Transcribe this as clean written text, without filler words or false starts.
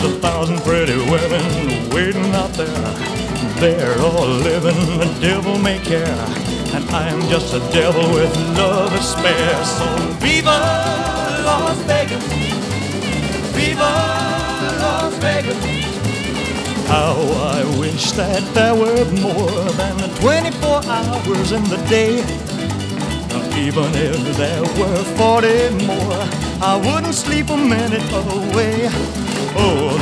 1,000 pretty women waiting out there. They're all living the devil-may-care, and I'm just a devil with love to spare. So viva Las Vegas, viva Las Vegas. How I wish that there were more than 24 hours in the day. Even if there were 40 more, I wouldn't sleep a minute away. Oh,